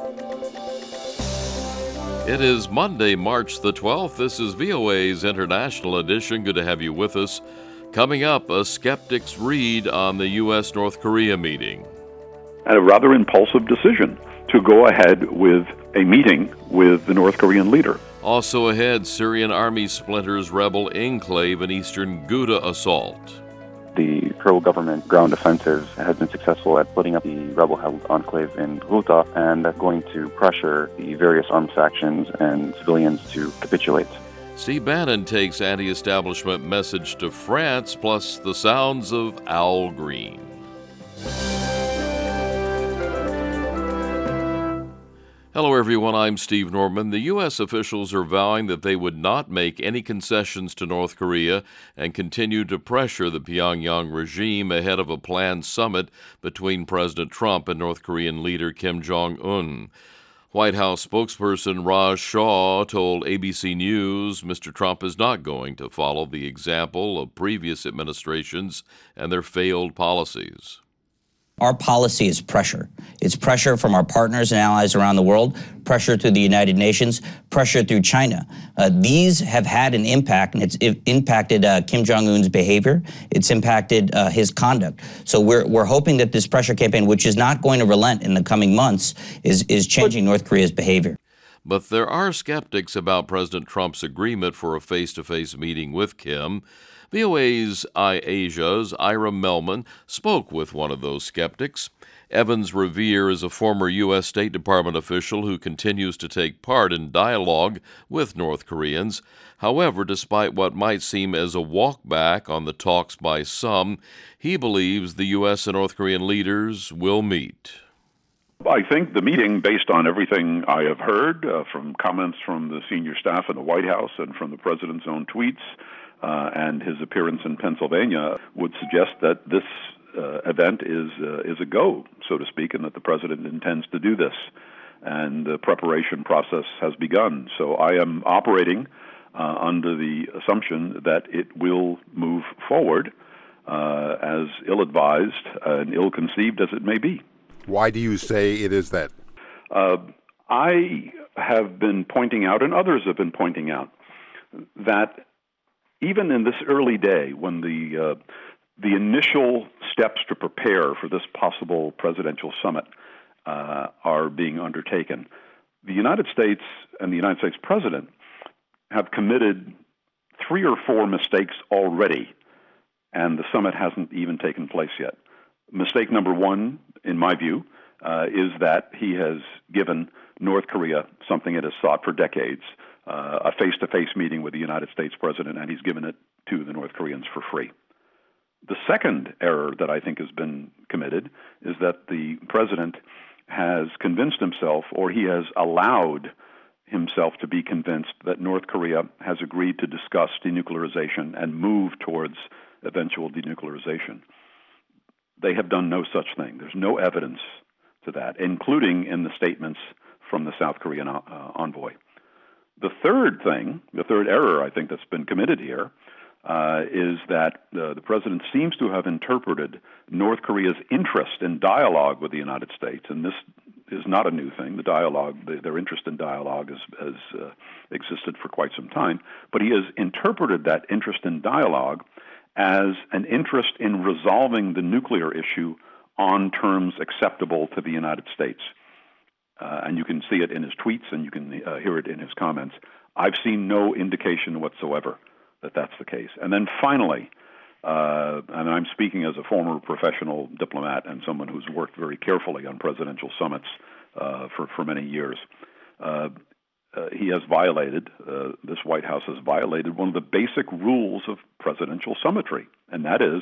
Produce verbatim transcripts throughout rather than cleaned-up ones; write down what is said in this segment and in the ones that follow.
It is Monday, March the twelfth. This is V O A's International Edition. Good to have you with us. Coming up, a skeptic's read on the U S North Korea meeting. And a rather impulsive decision to go ahead with a meeting with the North Korean leader. Also ahead, Syrian army splinters rebel enclave in eastern Ghouta assault. The pro-government ground offensive has been successful at putting up the rebel-held enclave in Ghouta, and that's going to pressure the various armed factions and civilians to capitulate. Steve Bannon takes anti-establishment message to France, plus the sounds of Al Green. Hello, everyone. I'm Steve Norman. The U S officials are vowing that they would not make any concessions to North Korea and continue to pressure the Pyongyang regime ahead of a planned summit between President Trump and North Korean leader Kim Jong-un. White House spokesperson Raj Shah told A B C News Mister Trump is not going to follow the example of previous administrations and their failed policies. Our policy is pressure. It's pressure from our partners and allies around the world, pressure through the United Nations, pressure through China. Uh, these have had an impact, and it's it impacted uh, Kim Jong-un's behavior. It's impacted uh, his conduct. So we're we're hoping that this pressure campaign, which is not going to relent in the coming months, is is changing North Korea's behavior. But there are skeptics about President Trump's agreement for a face-to-face meeting with Kim. V O A's iAsia's Ira Melman spoke with one of those skeptics. Evans Revere is a former U S State Department official who continues to take part in dialogue with North Koreans. However, despite what might seem as a walkback on the talks by some, he believes the U S and North Korean leaders will meet. I think the meeting, based on everything I have heard uh, from comments from the senior staff in the White House and from the president's own tweets, Uh, and his appearance in Pennsylvania, would suggest that this uh, event is uh, is a go, so to speak, and that the president intends to do this. And the preparation process has begun. So I am operating uh, under the assumption that it will move forward, uh, as ill-advised and ill-conceived as it may be. Why do you say it is that? Uh, I have been pointing out, and others have been pointing out, that even in this early day, when the uh, the initial steps to prepare for this possible presidential summit uh, are being undertaken, the United States and the United States president have committed three or four mistakes already, and the summit hasn't even taken place yet. Mistake number one, in my view, uh, is that he has given North Korea something it has sought for decades, Uh, a face-to-face meeting with the United States president, and he's given it to the North Koreans for free. The second error that I think has been committed is that the president has convinced himself, or he has allowed himself to be convinced, that North Korea has agreed to discuss denuclearization and move towards eventual denuclearization. They have done no such thing. There's no evidence to that, including in the statements from the South Korean uh, envoy. The third thing, the third error I think that's been committed here, uh, is that uh, the president seems to have interpreted North Korea's interest in dialogue with the United States, and this is not a new thing. The dialogue, the, their interest in dialogue has, has uh, existed for quite some time, but he has interpreted that interest in dialogue as an interest in resolving the nuclear issue on terms acceptable to the United States. Uh, and you can see it in his tweets, and you can uh, hear it in his comments. I've seen no indication whatsoever that that's the case. And then finally, uh, and I'm speaking as a former professional diplomat and someone who's worked very carefully on presidential summits uh, for, for many years, uh, uh, he has violated, uh, this White House has violated one of the basic rules of presidential summitry, and that is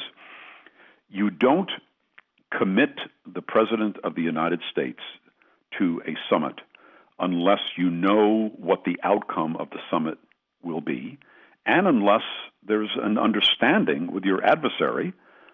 you don't commit the President of the United States to a summit unless you know what the outcome of the summit will be, and unless there's an understanding with your adversary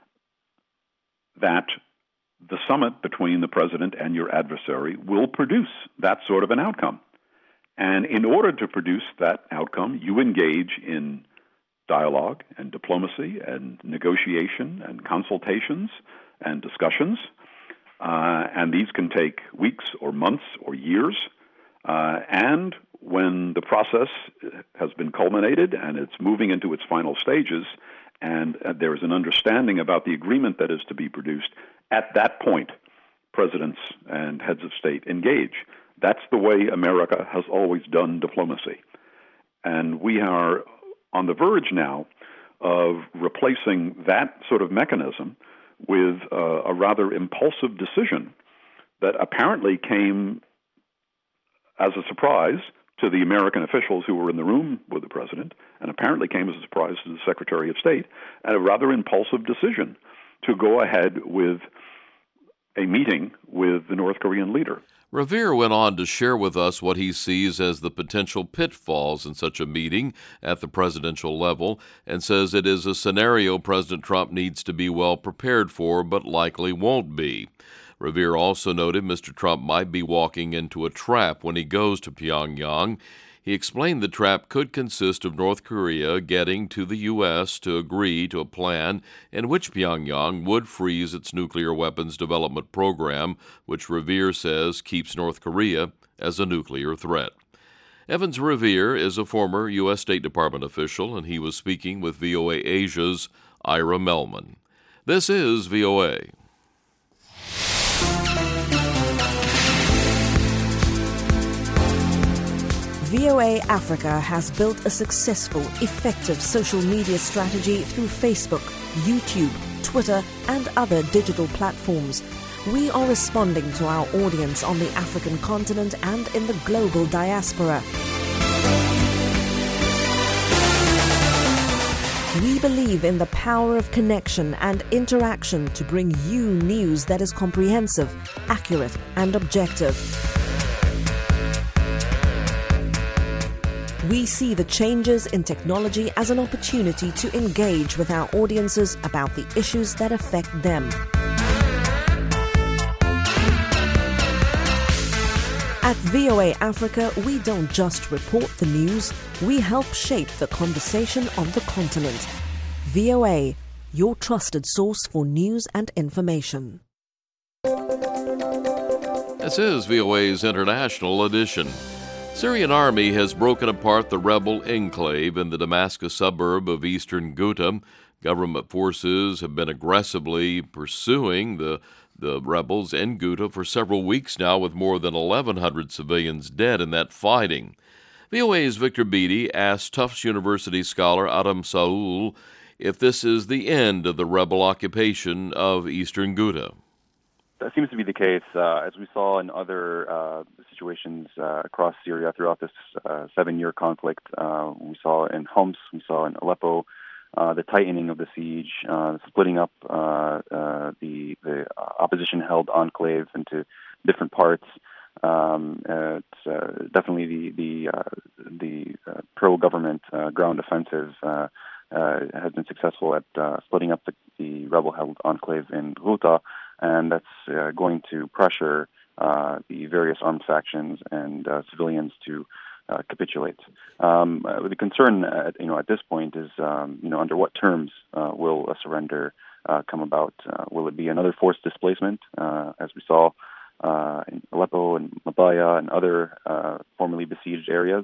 that the summit between the president and your adversary will produce that sort of an outcome. And in order to produce that outcome, you engage in dialogue and diplomacy and negotiation and consultations and discussions. Uh, and these can take weeks or months or years. Uh, and when the process has been culminated and it's moving into its final stages, and uh, there is an understanding about the agreement that is to be produced, at that point, presidents and heads of state engage. That's the way America has always done diplomacy. And we are on the verge now of replacing that sort of mechanism with uh, a rather impulsive decision that apparently came as a surprise to the American officials who were in the room with the president, and apparently came as a surprise to the Secretary of State, and a rather impulsive decision to go ahead with a meeting with the North Korean leader. Revere went on to share with us what he sees as the potential pitfalls in such a meeting at the presidential level, and says it is a scenario President Trump needs to be well prepared for, but likely won't be. Revere also noted Mister Trump might be walking into a trap when he goes to Pyongyang. He explained the trap could consist of North Korea getting to the U S to agree to a plan in which Pyongyang would freeze its nuclear weapons development program, which Revere says keeps North Korea as a nuclear threat. Evans Revere is a former U S State Department official, and he was speaking with V O A Asia's Ira Melman. This is V O A. V O A Africa has built a successful, effective social media strategy through Facebook, YouTube, Twitter, and other digital platforms. We are responding to our audience on the African continent and in the global diaspora. We believe in the power of connection and interaction to bring you news that is comprehensive, accurate, and objective. We see the changes in technology as an opportunity to engage with our audiences about the issues that affect them. At V O A Africa, we don't just report the news, we help shape the conversation on the continent. V O A, your trusted source for news and information. This is V O A's International Edition. Syrian army has broken apart the rebel enclave in the Damascus suburb of eastern Ghouta. Government forces have been aggressively pursuing the, the rebels in Ghouta for several weeks now, with more than eleven hundred civilians dead in that fighting. V O A's Victor Beattie asked Tufts University scholar Adam Saul if this is the end of the rebel occupation of eastern Ghouta. That seems to be the case, uh, as we saw in other uh, situations uh, across Syria throughout this uh, seven-year conflict. Uh, we saw in Homs, we saw in Aleppo, uh, the tightening of the siege, uh, splitting up uh, uh, the, the opposition-held enclave into different parts. Um, uh, it's uh, definitely the the, uh, the uh, pro-government uh, ground offensive uh, uh, has been successful at uh, splitting up the, the rebel-held enclave in Ghouta, and that's uh, going to pressure uh, the various armed factions and uh, civilians to uh, capitulate. Um, uh, the concern, at, you know, at this point is, um, you know, under what terms uh, will a surrender uh, come about? Uh, will it be another forced displacement, uh, as we saw uh, in Aleppo and Mabaya and other uh, formerly besieged areas?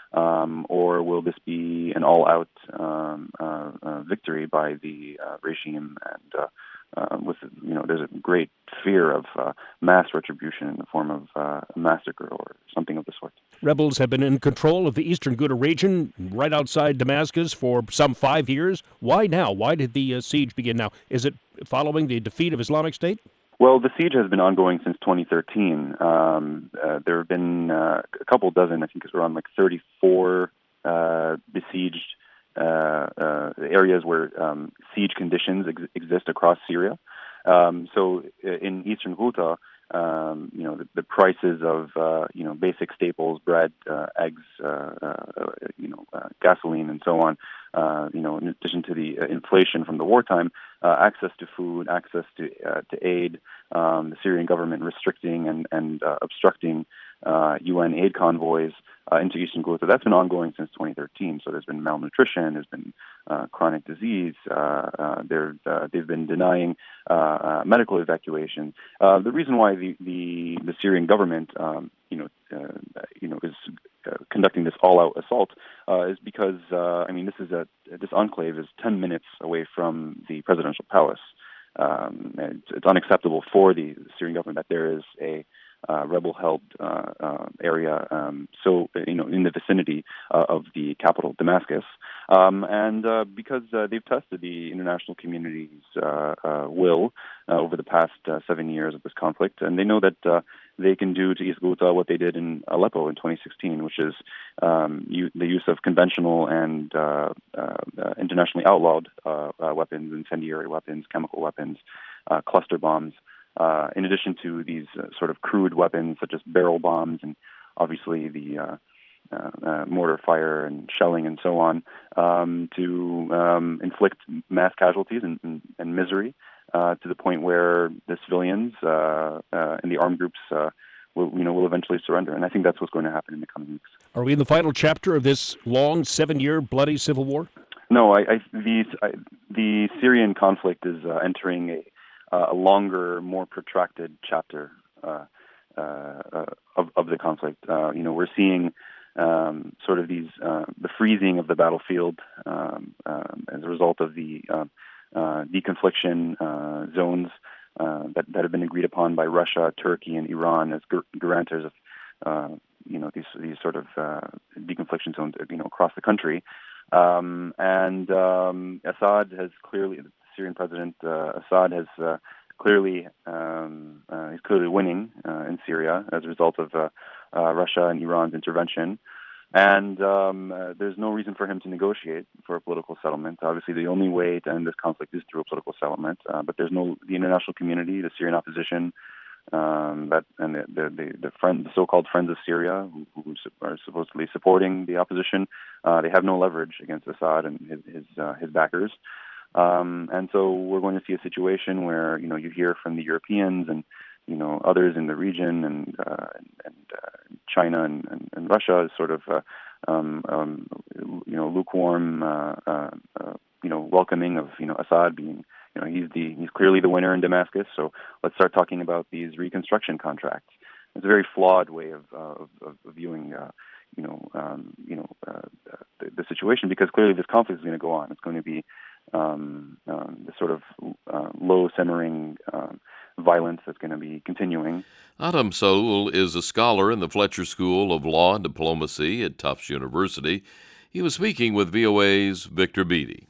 Um, or will this be an all-out um, uh, uh, victory by the uh, regime? And uh, uh, with you know, there's a great fear of uh, mass retribution in the form of uh, a massacre or something of the sort. Rebels have been in control of the eastern Ghouta region, right outside Damascus, for some five years. Why now? Why did the uh, siege begin now? Is it following the defeat of Islamic State? Well, the siege has been ongoing since twenty thirteen. Um, uh, there have been uh, a couple dozen, I think it's around like thirty-four uh, besieged uh, uh, areas where um, siege conditions ex- exist across Syria. Um, so in eastern Ghouta, um, you know, the, the prices of, uh, you know, basic staples, bread, uh, eggs, uh, uh, you know, uh, gasoline and so on, uh, you know, in addition to the uh, inflation from the wartime, uh, access to food, access to uh, to aid, um, the Syrian government restricting and, and uh, obstructing uh, U N aid convoys uh, into eastern Ghouta. That's been ongoing since twenty thirteen. So there's been malnutrition, there's been uh, chronic disease, uh, uh, uh, they've been denying uh, uh, medical evacuation. Uh, the reason why the, the, the Syrian government, um, you know, you know, is uh, conducting this all-out assault uh, is because, uh, I mean, this is a this enclave is ten minutes away from the presidential palace. Um, and it's, it's unacceptable for the Syrian government that there is a uh, rebel-held uh, uh, area, um, so you know, in the vicinity uh, of the capital, Damascus, um, and uh, because uh, they've tested the international community's uh, uh, will uh, over the past uh, seven years of this conflict, and they know that uh, they can do to East Ghouta what they did in Aleppo in twenty sixteen, which is um, u- the use of conventional and uh, uh, uh, internationally outlawed uh, uh, weapons, incendiary weapons, chemical weapons, uh, cluster bombs, uh, in addition to these uh, sort of crude weapons such as barrel bombs and obviously the uh, uh, uh, mortar fire and shelling and so on, um, to um, inflict mass casualties and, and, and misery. Uh, to the point where the civilians uh, uh, and the armed groups, uh, will, you know, will eventually surrender, and I think that's what's going to happen in the coming weeks. Are we in the final chapter of this long, seven-year bloody civil war? No, I, I, the I, the Syrian conflict is uh, entering a, uh, a longer, more protracted chapter uh, uh, of of the conflict. Uh, you know, we're seeing um, sort of these uh, the freezing of the battlefield um, um, as a result of the uh, Uh, deconfliction uh, zones uh, that, that have been agreed upon by Russia, Turkey, and Iran as gu- guarantors of, uh, you know, these these sort of uh, deconfliction zones, you know, across the country. Um, and um, Assad has clearly, the Syrian president uh, Assad has uh, clearly, um, uh, he's clearly winning uh, in Syria as a result of uh, uh, Russia and Iran's intervention. And um, uh, there's no reason for him to negotiate for a political settlement. Obviously, the only way to end this conflict is through a political settlement. Uh, but there's no the international community, the Syrian opposition, um, that and the the the, the, friend, the so-called Friends of Syria, who, who are supposedly supporting the opposition. Uh, they have no leverage against Assad and his his, uh, his backers. Um, and so we're going to see a situation where you know you hear from the Europeans and you know, others in the region and uh, and, and uh, China and, and, and Russia is sort of, uh, um, um, you know, lukewarm, uh, uh, uh, you know, welcoming of, you know, Assad being, you know, he's the he's clearly the winner in Damascus. So let's start talking about these reconstruction contracts. It's a very flawed way of uh, of, of viewing, uh, you know, um, you know, uh, the, the situation because clearly this conflict is going to go on. It's going to be um, um, the sort of uh, low simmering Um, violence that's going to be continuing. Adam Saul is a scholar in the Fletcher School of Law and Diplomacy at Tufts University. He was speaking with V O A's Victor Beattie.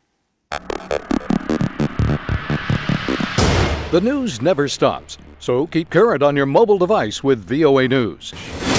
The news never stops, so keep current on your mobile device with V O A News.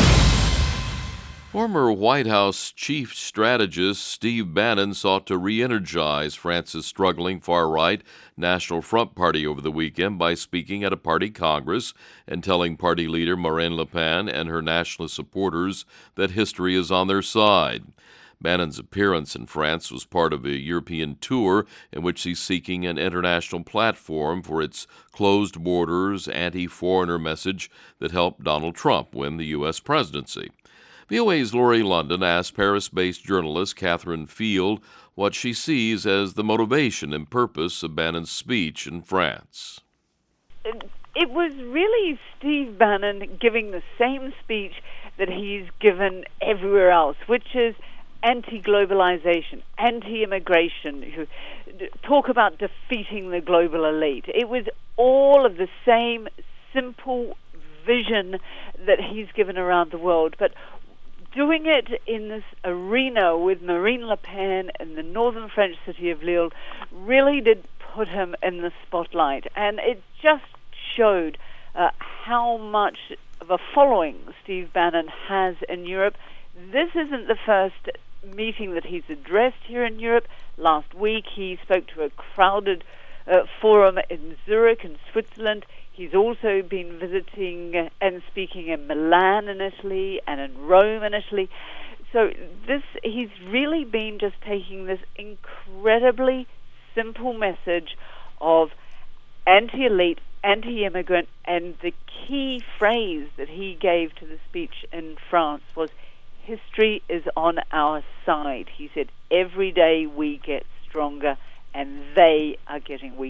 Former White House chief strategist Steve Bannon sought to re-energize France's struggling far-right National Front Party over the weekend by speaking at a party congress and telling party leader Marine Le Pen and her nationalist supporters that history is on their side. Bannon's appearance in France was part of a European tour in which he's seeking an international platform for its closed borders, anti-foreigner message that helped Donald Trump win the U S presidency. V O A's Laurie London asked Paris-based journalist Catherine Field what she sees as the motivation and purpose of Bannon's speech in France. It was really Steve Bannon giving the same speech that he's given everywhere else, which is anti-globalization, anti-immigration, talk about defeating the global elite. It was all of the same simple vision that he's given around the world, but doing it in this arena with Marine Le Pen in the northern French city of Lille really did put him in the spotlight. And it just showed uh, how much of a following Steve Bannon has in Europe. This isn't the first meeting that he's addressed here in Europe. Last week he spoke to a crowded uh, forum in Zurich in Switzerland. He's also been visiting and speaking in Milan in Italy and in Rome in Italy. So this he's really been just taking this incredibly simple message of anti-elite, anti-immigrant, and the key phrase that he gave to the speech in France was, history is on our side. He said, every day we get stronger and they are getting weaker.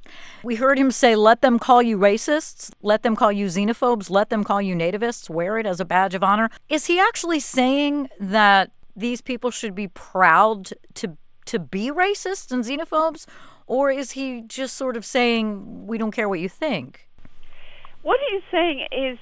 We heard him say, let them call you racists, let them call you xenophobes, let them call you nativists, wear it as a badge of honor. Is he actually saying that these people should be proud to to be racists and xenophobes? Or is he just sort of saying, we don't care what you think? What he's saying is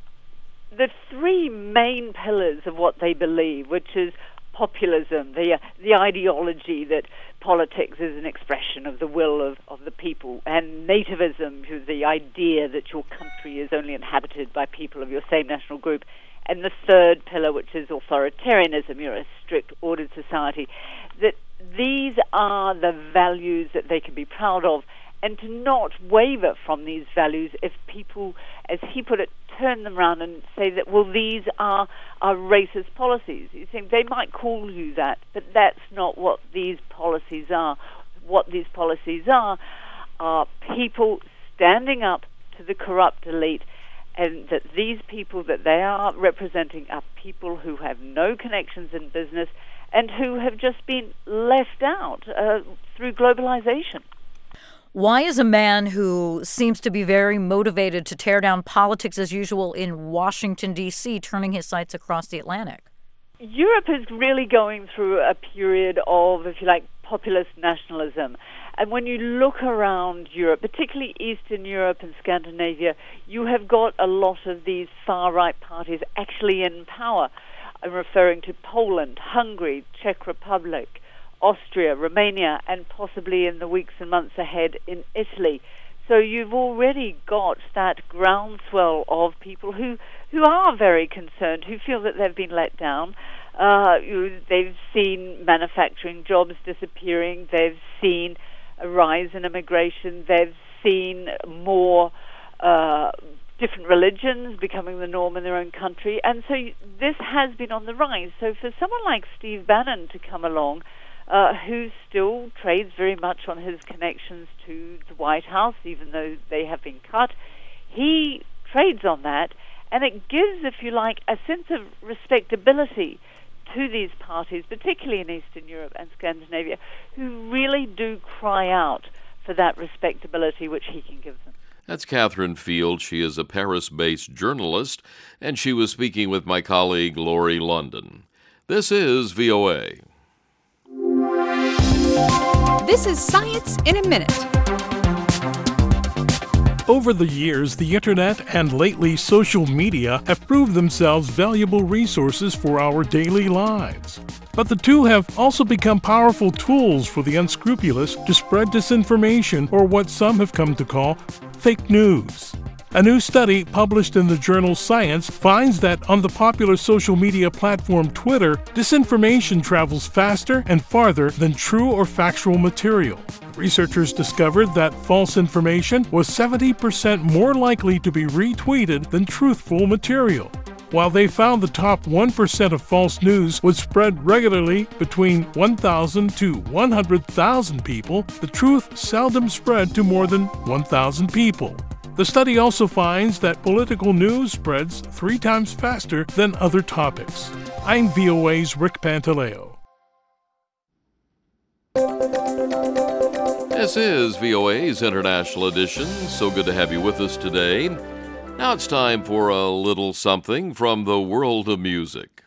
the three main pillars of what they believe, which is populism, the uh, the ideology that politics is an expression of the will of, of the people, and nativism, which is the idea that your country is only inhabited by people of your same national group, and the third pillar, which is authoritarianism, you're a strict ordered society, that these are the values that they can be proud of, and to not waver from these values if people, as he put it, turn them around and say that, well, these are, are racist policies. You think they might call you that, but that's not what these policies are. What these policies are are people standing up to the corrupt elite, and that these people that they are representing are people who have no connections in business and who have just been left out uh, through globalization. Why is a man who seems to be very motivated to tear down politics as usual in Washington, D C, turning his sights across the Atlantic? Europe is really going through a period of, if you like, populist nationalism. And when you look around Europe, particularly Eastern Europe and Scandinavia, you have got a lot of these far-right parties actually in power. I'm referring to Poland, Hungary, Czech Republic, Austria, Romania, and possibly in the weeks and months ahead in Italy. So you've already got that groundswell of people who, who are very concerned, who feel that they've been let down. Uh, you, they've seen manufacturing jobs disappearing. They've seen a rise in immigration. They've seen more uh, different religions becoming the norm in their own country. And so this has been on the rise. So for someone like Steve Bannon to come along, Uh, who still trades very much on his connections to the White House, even though they have been cut. He trades on that, and it gives, if you like, a sense of respectability to these parties, particularly in Eastern Europe and Scandinavia, who really do cry out for that respectability which he can give them. That's Catherine Field. She is a Paris-based journalist, and she was speaking with my colleague Lori London. This is V O A. This is Science in a Minute. Over the years, the internet and lately social media have proved themselves valuable resources for our daily lives. But the two have also become powerful tools for the unscrupulous to spread disinformation, or what some have come to call fake news. A new study published in the journal Science finds that on the popular social media platform Twitter, disinformation travels faster and farther than true or factual material. Researchers discovered that false information was seventy percent more likely to be retweeted than truthful material. While they found the top one percent of false news would spread regularly between one thousand to one hundred thousand people, the truth seldom spread to more than one thousand people. The study also finds that political news spreads three times faster than other topics. I'm V O A's Rick Pantaleo. This is V O A's International Edition. So good to have you with us today. Now it's time for a little something from the world of music.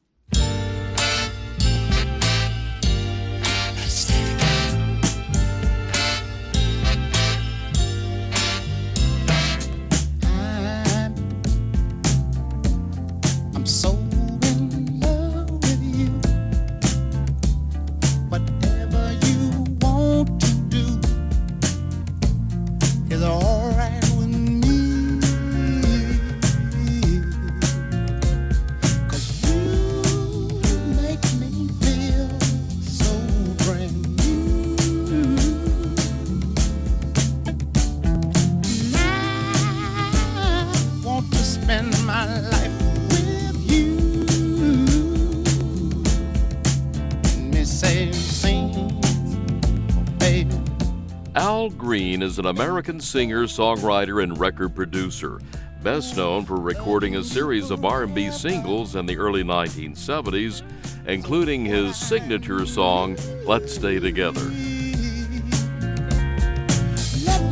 Al Green is an American singer, songwriter, and record producer, best known for recording a series of R and B singles in the early nineteen seventies, including his signature song, Let's Stay Together. Let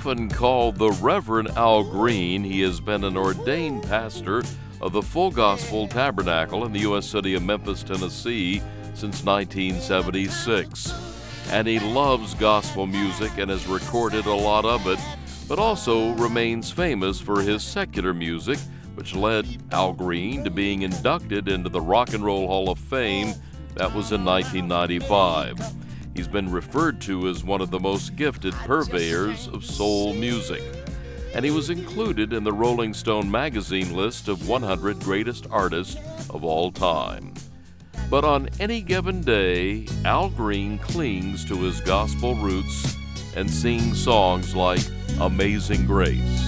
often called the Reverend Al Green. He has been an ordained pastor of the Full Gospel Tabernacle in the U S city of Memphis, Tennessee, since nineteen seventy-six. And he loves gospel music and has recorded a lot of it, but also remains famous for his secular music, which led Al Green to being inducted into the Rock and Roll Hall of Fame. That was in nineteen ninety-five. He's been referred to as one of the most gifted purveyors of soul music, and he was included in the Rolling Stone magazine list of one hundred greatest artists of all time. But on any given day, Al Green clings to his gospel roots and sings songs like Amazing Grace.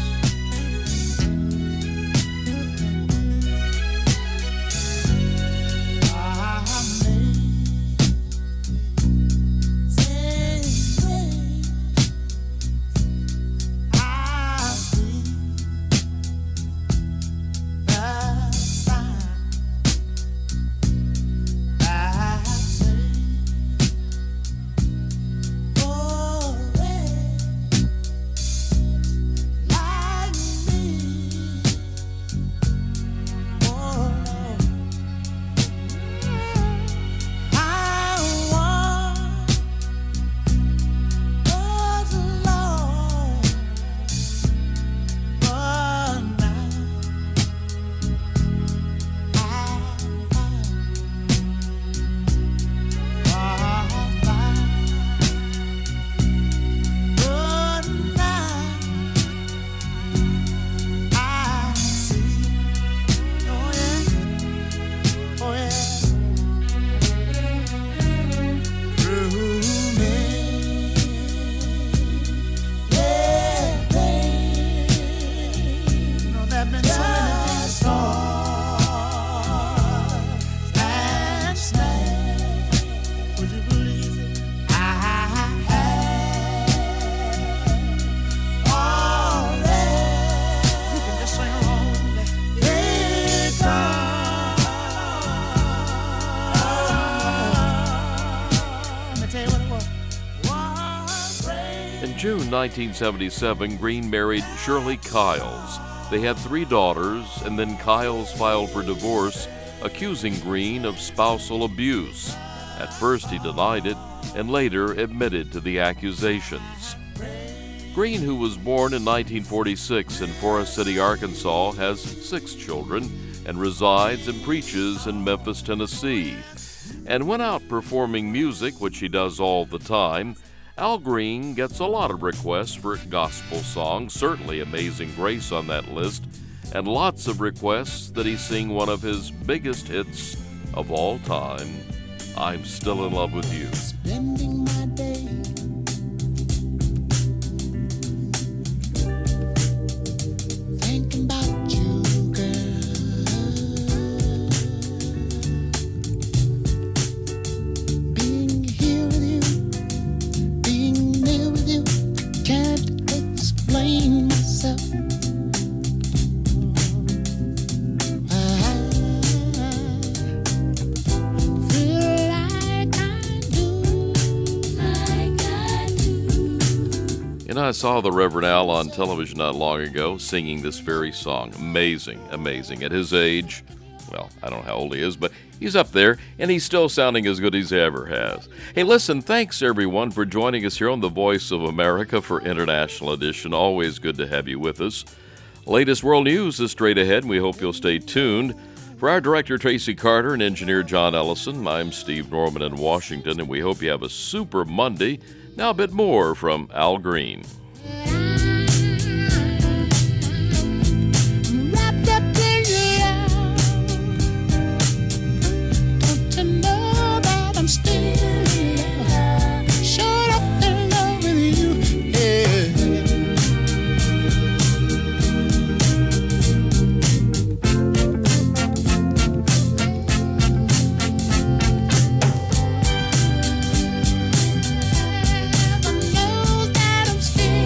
In June nineteen seventy-seven, Green married Shirley Kiles. They had three daughters, and then Kiles filed for divorce, accusing Green of spousal abuse. At first he denied it, and later admitted to the accusations. Green, who was born in nineteen forty-six in Forest City, Arkansas, has six children and resides and preaches in Memphis, Tennessee. And when out performing music, which he does all the time, Al Green gets a lot of requests for gospel songs, certainly Amazing Grace on that list, and lots of requests that he sing one of his biggest hits of all time, I'm Still in Love with You. Spending my day thinking about you, girl. Being here with you, being near with you, can't explain myself. And I saw the Reverend Al on television not long ago singing this very song. Amazing, amazing. At his age, well, I don't know how old he is, but he's up there, and he's still sounding as good as he ever has. Hey, listen, thanks everyone for joining us here on The Voice of America for International Edition. Always good to have you with us. Latest world news is straight ahead, and we hope you'll stay tuned. For our director, Tracy Carter, and engineer John Ellison, I'm Steve Norman in Washington, and we hope you have a super Monday. Now a bit more from Al Green. Still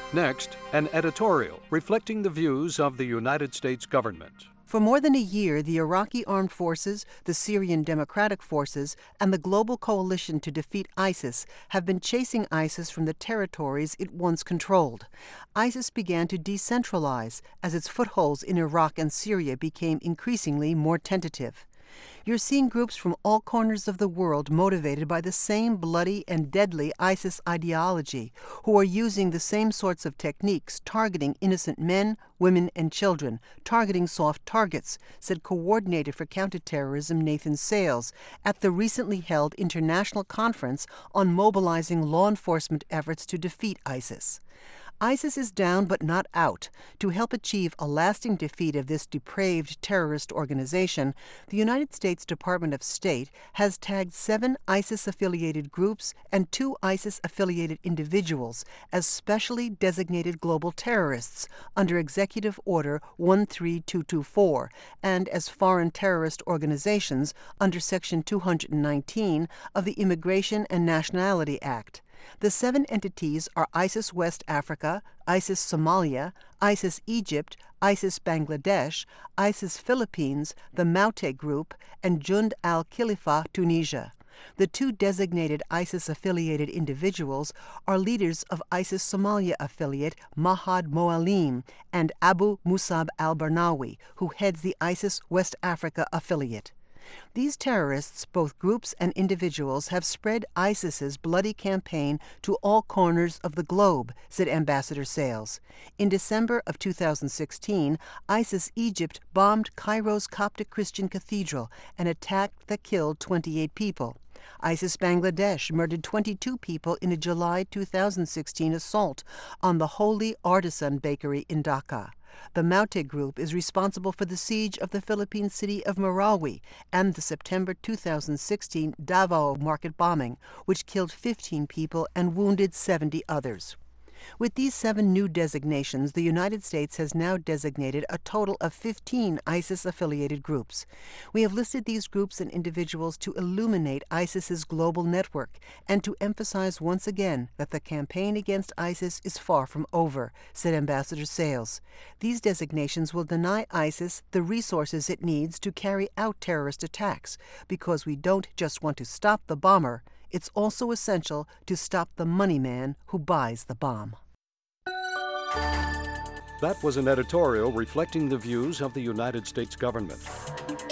Next, an editorial reflecting the views of the United States government. For more than a year, the Iraqi Armed Forces, the Syrian Democratic Forces, and the global coalition to defeat ISIS have been chasing ISIS from the territories it once controlled. ISIS began to decentralize as its footholds in Iraq and Syria became increasingly more tentative. You're seeing groups from all corners of the world motivated by the same bloody and deadly ISIS ideology, who are using the same sorts of techniques targeting innocent men, women, and children, targeting soft targets, said Coordinator for Counterterrorism Nathan Sales at the recently held International Conference on Mobilizing Law Enforcement Efforts to Defeat ISIS. ISIS is down but not out. To help achieve a lasting defeat of this depraved terrorist organization, the United States Department of State has tagged seven ISIS-affiliated groups and two ISIS-affiliated individuals as specially designated global terrorists under Executive Order one three two two four and as foreign terrorist organizations under Section two hundred nineteen of the Immigration and Nationality Act. The seven entities are ISIS West Africa, ISIS Somalia, ISIS Egypt, ISIS Bangladesh, ISIS Philippines, the Maute Group, and Jund al-Khalifa Tunisia. The two designated ISIS-affiliated individuals are leaders of ISIS Somalia affiliate Mahad Moalim and Abu Musab al-Barnawi, who heads the ISIS West Africa affiliate. These terrorists, both groups and individuals, have spread ISIS's bloody campaign to all corners of the globe, said Ambassador Sales. In December of two thousand sixteen, ISIS Egypt bombed Cairo's Coptic Christian Cathedral, an attack that killed twenty-eight people. ISIS Bangladesh murdered twenty-two people in a July two thousand sixteen assault on the Holy Artisan Bakery in Dhaka. The Maute Group is responsible for the siege of the Philippine city of Marawi and the September two thousand sixteen Davao market bombing, which killed fifteen people and wounded seventy others. With these seven new designations, the United States has now designated a total of fifteen ISIS-affiliated groups. We have listed these groups and individuals to illuminate ISIS's global network and to emphasize once again that the campaign against ISIS is far from over, said Ambassador Sales. These designations will deny ISIS the resources it needs to carry out terrorist attacks, because we don't just want to stop the bomber, it's also essential to stop the money man who buys the bomb. That was an editorial reflecting the views of the United States government.